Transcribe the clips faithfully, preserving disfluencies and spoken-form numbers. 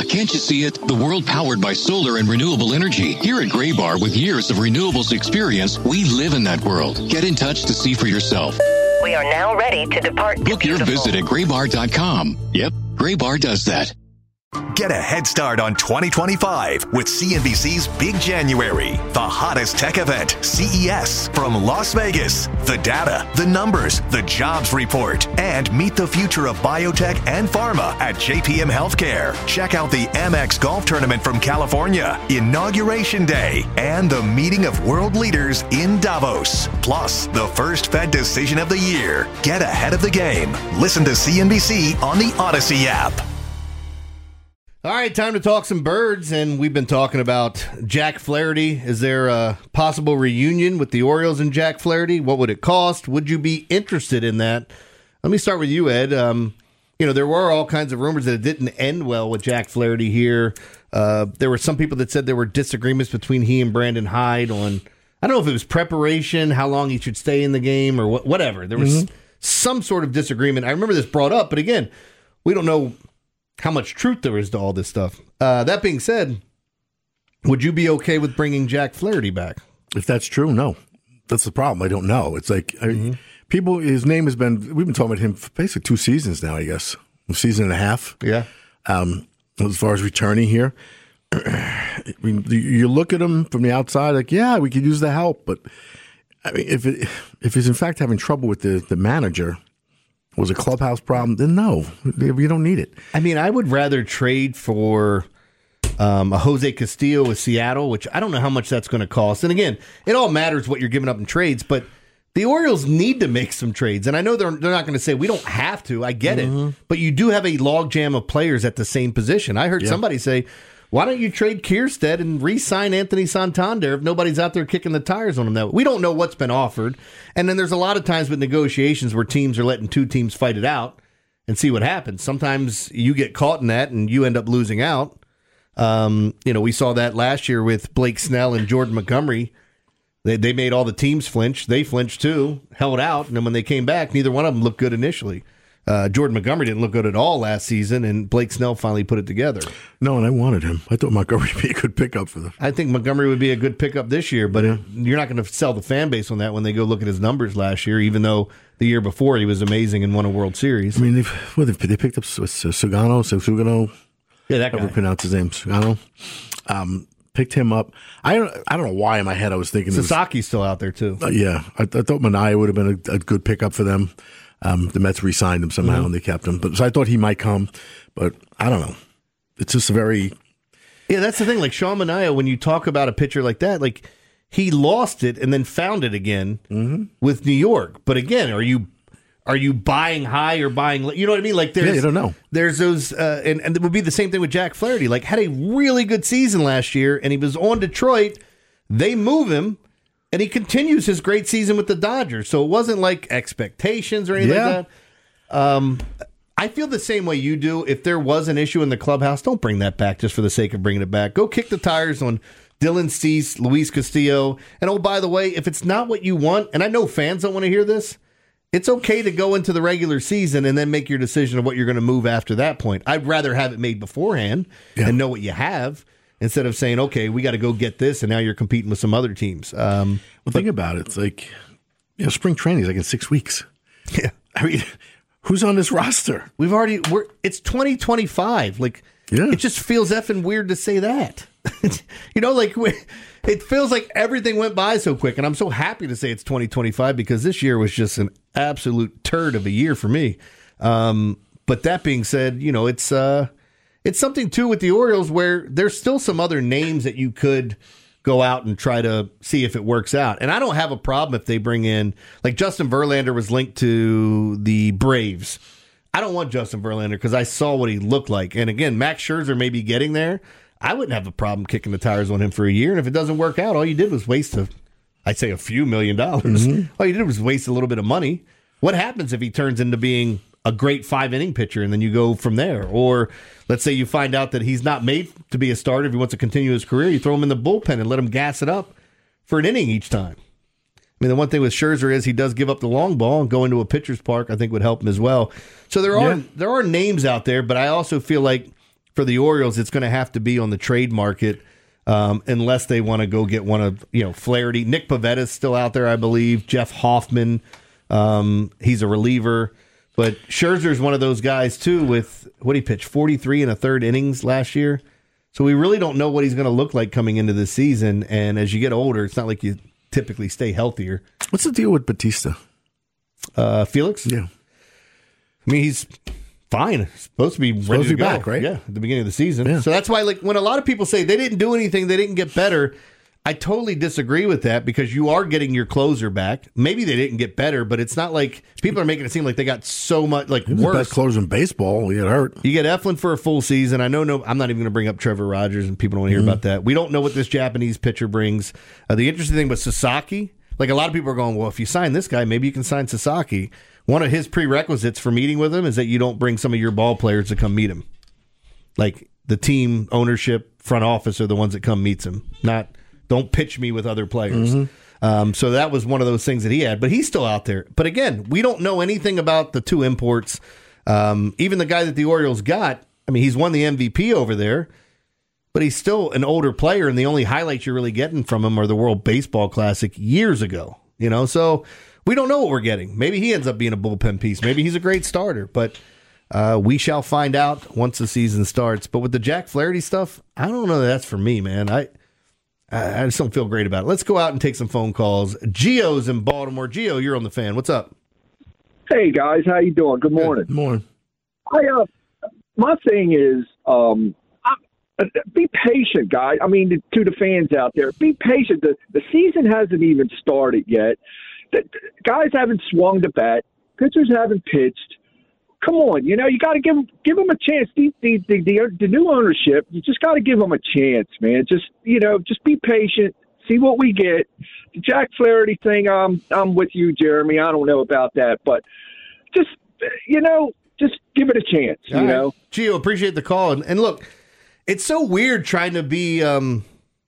can't you see it? The world powered by solar and renewable energy. Here at Graybar, with years of renewables experience, we live in that world. Get in touch to see for yourself. We are now ready to depart. Book your visit at graybar dot com. Yep, Graybar does that. Get a head start on twenty twenty-five with C N B C's Big January, the hottest tech event, C E S, from Las Vegas. The data, the numbers, the jobs report, and meet the future of biotech and pharma at J P M Healthcare. Check out the Amex Golf Tournament from California, Inauguration Day, and the meeting of world leaders in Davos. Plus, the first Fed decision of the year. Get ahead of the game. Listen to C N B C on the Odyssey app. All right, time to talk some birds, and we've been talking about Jack Flaherty. Is there a possible reunion with the Orioles and Jack Flaherty? What would it cost? Would you be interested in that? Let me start with you, Ed. Um, you know, there were all kinds of rumors that it didn't end well with Jack Flaherty here. Uh, there were some people that said there were disagreements between he and Brandon Hyde on, I don't know if it was preparation, how long he should stay in the game, or wh- whatever. There was mm-hmm. some sort of disagreement. I remember this brought up, but again, we don't know how much truth there is to all this stuff. Uh, that being said, would you be okay with bringing Jack Flaherty back? If that's true, no. That's the problem. I don't know. It's like mm-hmm. I, people, his name has been, we've been talking about him for basically two seasons now, I guess. A season and a half. Yeah. Um, as far as returning here. I mean, you look at him from the outside, like, yeah, we could use the help. But I mean, if it, if he's in fact having trouble with the, the manager, was a clubhouse problem? Then no, you don't need it. I mean, I would rather trade for um, a Jose Castillo with Seattle, which I don't know how much that's going to cost. And again, it all matters what you're giving up in trades, but the Orioles need to make some trades. And I know they're they're not going to say we don't have to. I get mm-hmm. it, but you do have a logjam of players at the same position. I heard yeah. somebody say, why don't you trade Kierstead and re-sign Anthony Santander if nobody's out there kicking the tires on him? That we don't know what's been offered. And then there's a lot of times with negotiations where teams are letting two teams fight it out and see what happens. Sometimes you get caught in that and you end up losing out. Um, you know, we saw that last year with Blake Snell and Jordan Montgomery. They they made all the teams flinch. They flinched too, held out, and then when they came back, neither one of them looked good initially. Uh, Jordan Montgomery didn't look good at all last season, and Blake Snell finally put it together. No, and I wanted him. I thought Montgomery would be a good pickup for them. I think Montgomery would be a good pickup this year, but yeah. it, you're not going to sell the fan base on that when they go look at his numbers last year, even though the year before he was amazing and won a World Series. I mean, they've, well, they they picked up Sugano, Sugano. Yeah, that guy. However pronounce his name, Sugano. Um, picked him up. I don't, I don't know why in my head I was thinking Sasaki's was, still out there, too. Uh, yeah, I, I thought Manaea would have been a, a good pickup for them. Um, the Mets re-signed him somehow, mm-hmm. and they kept him. But so I thought he might come, but I don't know. It's just a very yeah. That's the thing. Like Sean Manaea, when you talk about a pitcher like that, like he lost it and then found it again mm-hmm. with New York. But again, are you are you buying high or buying? You know what I mean? Like there's, yeah, you don't know. There's those, uh, and and it would be the same thing with Jack Flaherty. Like had a really good season last year, and he was on Detroit. They move him. And he continues his great season with the Dodgers. So it wasn't like expectations or anything yeah. like that. Um, I feel the same way you do. If there was an issue in the clubhouse, don't bring that back just for the sake of bringing it back. Go kick the tires on Dylan Cease, Luis Castillo. And oh, by the way, if it's not what you want, and I know fans don't want to hear this, it's okay to go into the regular season and then make your decision of what you're going to move after that point. I'd rather have it made beforehand yeah. and know what you have, instead of saying, okay, we got to go get this, and now you're competing with some other teams. Um, well, think about it. It's like, you know, spring training is like in six weeks. Yeah. I mean, who's on this roster? We've already, we're, it's twenty twenty-five. Like, yeah. it just feels effing weird to say that. You know, like, it feels like everything went by so quick, and I'm so happy to say it's twenty twenty-five because this year was just an absolute turd of a year for me. Um, but that being said, you know, it's, uh, It's something, too, with the Orioles where there's still some other names that you could go out and try to see if it works out. And I don't have a problem if they bring in, like Justin Verlander was linked to the Braves. I don't want Justin Verlander because I saw what he looked like. And again, Max Scherzer may be getting there. I wouldn't have a problem kicking the tires on him for a year. And if it doesn't work out, all you did was waste, a, I'd say, a few million dollars. Mm-hmm. All you did was waste a little bit of money. What happens if he turns into being a great five-inning pitcher, and then you go from there? Or let's say you find out that he's not made to be a starter. If he wants to continue his career, you throw him in the bullpen and let him gas it up for an inning each time. I mean, the one thing with Scherzer is he does give up the long ball, and going to a pitcher's park I think would help him as well. So there are yeah. there are names out there, but I also feel like for the Orioles, it's going to have to be on the trade market um, unless they want to go get one of, you know, Flaherty. Nick Pavetta's still out there, I believe. Jeff Hoffman, um, he's a reliever. But Scherzer's one of those guys, too, with, what he pitched, forty-three and a third innings last year. So we really don't know what he's going to look like coming into this season. And as you get older, it's not like you typically stay healthier. What's the deal with Batista? Uh, Felix? Yeah. I mean, he's fine. He's supposed to be ready Supposed to to be go. back, right? Yeah, at the beginning of the season. Yeah. So that's why, like, when a lot of people say they didn't do anything, they didn't get better, I totally disagree with that because you are getting your closer back. Maybe they didn't get better, but it's not like people are making it seem like they got so much, like, He was worse. the best closer in baseball. He got hurt. You get Eflin for a full season. I know, no, I'm not even going to bring up Trevor Rogers, and people don't want to hear Mm-hmm. about that. We don't know what this Japanese pitcher brings. Uh, the interesting thing with Sasaki, like a lot of people are going, well, if you sign this guy, maybe you can sign Sasaki. One of his prerequisites for meeting with him is that you don't bring some of your ball players to come meet him. Like the team, ownership, front office are the ones that come meets him. Not, don't pitch me with other players. Mm-hmm. Um, so that was one of those things that he had, but he's still out there. But again, we don't know anything about the two imports. Um, even the guy that the Orioles got, I mean, he's won the M V P over there, but he's still an older player, and the only highlights you're really getting from him are the World Baseball Classic years ago. You know, so we don't know what we're getting. Maybe he ends up being a bullpen piece. Maybe he's a great starter, but uh, we shall find out once the season starts. But with the Jack Flaherty stuff, I don't know that that's for me, man. I I just don't feel great about it. Let's go out and take some phone calls. Gio's in Baltimore. Gio, you're on the Fan. What's up? Hey guys, how you doing? Good morning. Good morning. I uh, my thing is, um, I, be patient, guys. I mean, to the fans out there, be patient. The the season hasn't even started yet. The, the guys haven't swung the bat. Pitchers haven't pitched. Come on, you know, you got to give them, give them a chance. The, the, the, the, the new ownership, you just got to give them a chance, man. Just, you know, just be patient, see what we get. The Jack Flaherty thing, I'm, I'm with you, Jeremy. I don't know about that, but just, you know, just give it a chance, you All right. know. Gio, appreciate the call. And, and look, it's so weird trying to be um,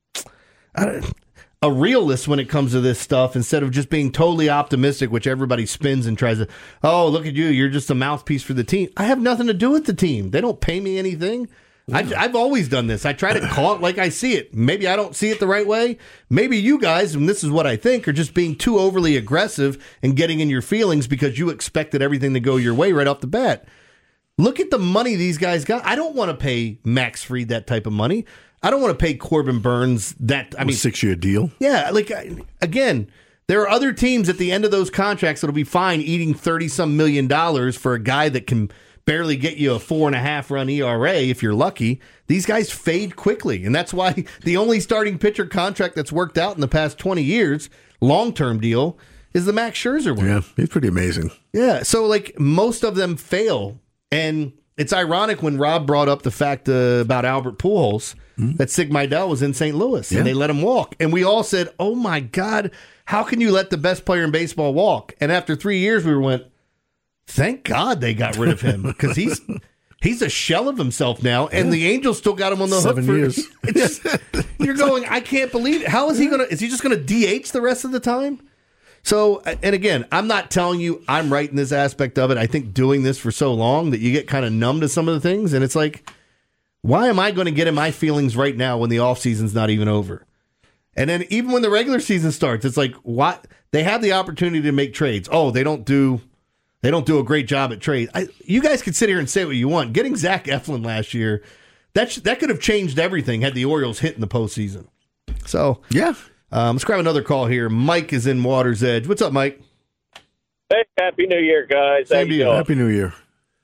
I don't, a realist when it comes to this stuff instead of just being totally optimistic, which everybody spins and tries to, oh, look at you, you're just a mouthpiece for the team. I have nothing to do with the team. They don't pay me anything. I, I've always done this. I try to call it like I see it. Maybe I don't see it the right way. Maybe you guys, and this is what I think, are just being too overly aggressive and getting in your feelings because you expected everything to go your way right off the bat. Look at the money these guys got. I don't want to pay Max Fried that type of money. I don't want to pay Corbin Burns that. I mean, six-year deal. Yeah, like again, there are other teams at the end of those contracts that'll be fine eating thirty some million dollars for a guy that can barely get you a four and a half run E R A if you're lucky. These guys fade quickly, and that's why the only starting pitcher contract that's worked out in the past twenty years, long term deal, is the Max Scherzer one. Yeah, he's pretty amazing. Yeah, so like most of them fail, and it's ironic when Rob brought up the fact uh, about Albert Pujols mm-hmm. that Sig Mejdal was in Saint Louis yeah. and they let him walk, and we all said, "Oh my God, how can you let the best player in baseball walk?" And after three years, we went, "Thank God they got rid of him because he's he's a shell of himself now." And yeah. the Angels still got him on the Seven hook for years. It's just, you're going, I can't believe it. How is he gonna? Is he just gonna D H the rest of the time? So, and again, I'm not telling you I'm right in this aspect of it. I think doing this for so long that you get kind of numb to some of the things. And it's like, why am I going to get in my feelings right now when the offseason's not even over? And then even when the regular season starts, it's like, what? They have the opportunity to make trades. Oh, they don't do they don't do a great job at trades. I, you guys could sit here and say what you want. Getting Zach Eflin last year, that, sh- that could have changed everything had the Orioles hit in the postseason. So, yeah. Um, let's grab another call here. Mike is in Water's Edge. What's up, Mike? Hey, Happy New Year, guys. Same to you. Happy New Year.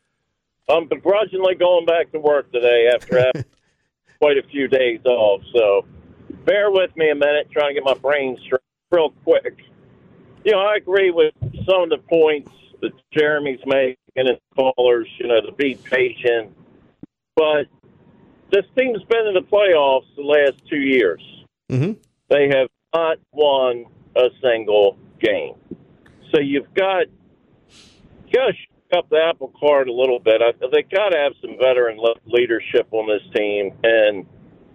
I'm begrudgingly going back to work today after having quite a few days off. So bear with me a minute, trying to get my brain straight real quick. You know, I agree with some of the points that Jeremy's making and his callers, you know, to be patient. But this team's been in the playoffs the last two years. Mm-hmm. They have not won a single game. So you've got, you got to shake up the apple cart a little bit. I, they got to have some veteran leadership on this team. And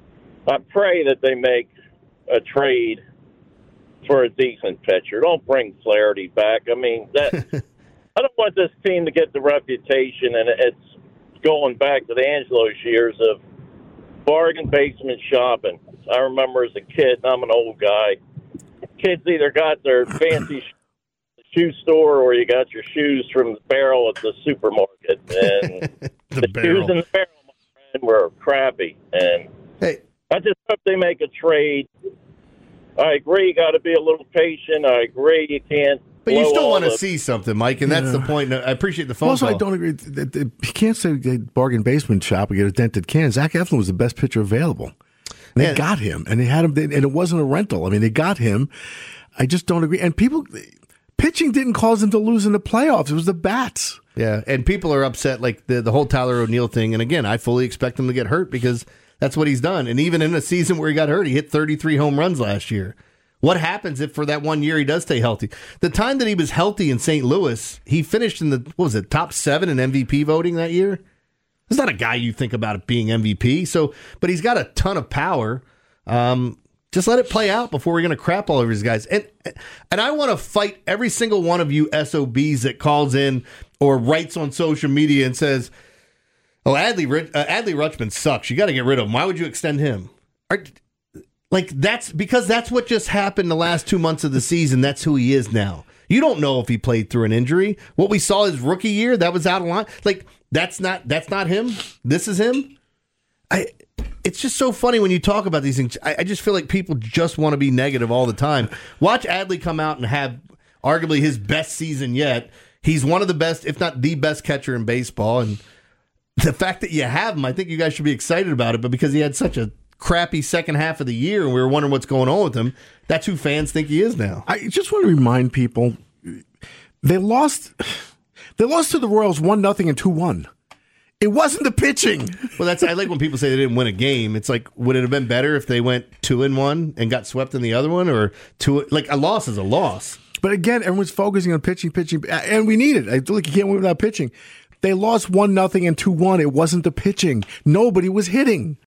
I pray that they make a trade for a decent pitcher. Don't bring Flaherty back. I mean, that I don't want this team to get the reputation, and it's going back to the Angelos years of bargain basement shopping. I remember as a kid, and I'm an old guy, kids either got their fancy shoe store or you got your shoes from the barrel at the supermarket. And the, the barrel. shoes in the barrel, my friend, were crappy. And Hey, I just hope they make a trade. I agree, you got to be a little patient. I agree, you can't. but you blow still all want to the- see something, Mike, and that's Yeah. the point. I appreciate the phone Also, call. I don't agree. that- that- You can't say they bargain basement shop and get a dented can. Zach Eflin was the best pitcher available. And they Yeah. got him, and they had him, and it wasn't a rental. I mean, they got him. I just don't agree. And people, pitching didn't cause them to lose in the playoffs. It was the bats. Yeah, and people are upset, like the the whole Tyler O'Neill thing. And again, I fully expect him to get hurt because that's what he's done. And even in a season where he got hurt, he hit thirty-three home runs last year. What happens if for that one year he does stay healthy? The time that he was healthy in Saint Louis, he finished in the, what was it, top seven in M V P voting that year? He's not a guy you think about it being M V P. So, but he's got a ton of power. Um, just let it play out before we're going to crap all over these guys. And and I want to fight every single one of you S O Bs that calls in or writes on social media and says, "Oh, Adley Rich- uh, Adley Rutschman sucks. You got to get rid of him. Why would you extend him?" Are, like that's because that's what just happened the last two months of the season. That's who he is now. You don't know if he played through an injury. What we saw his rookie year, that was out of line. Like that's not that's not him. This is him. I. It's just so funny when you talk about these things. I, I just feel like people just want to be negative all the time. Watch Adley come out and have arguably his best season yet. He's one of the best, if not the best catcher in baseball. And the fact that you have him, I think you guys should be excited about it. But because he had such a crappy second half of the year and we were wondering what's going on with him, that's who fans think he is now. I just want to remind people they lost. They lost to the Royals one nothing and two one. It wasn't the pitching. Well, that's I like when people say they didn't win a game. It's like, would it have been better if they went two and one and got swept in the other one, or two? Like a loss is a loss. But again, everyone's focusing on pitching, pitching, and we need it. I feel like you can't win without pitching. They lost one nothing and two one. It wasn't the pitching. Nobody was hitting.